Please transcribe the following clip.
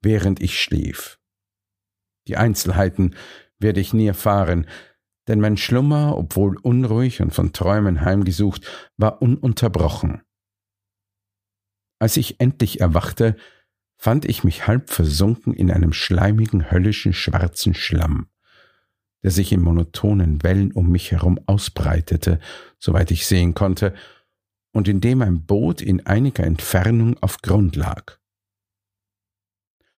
während ich schlief. Die Einzelheiten werde ich nie erfahren, denn mein Schlummer, obwohl unruhig und von Träumen heimgesucht, war ununterbrochen. Als ich endlich erwachte, fand ich mich halb versunken in einem schleimigen, höllischen, schwarzen Schlamm, der sich in monotonen Wellen um mich herum ausbreitete, soweit ich sehen konnte, und in dem ein Boot in einiger Entfernung auf Grund lag.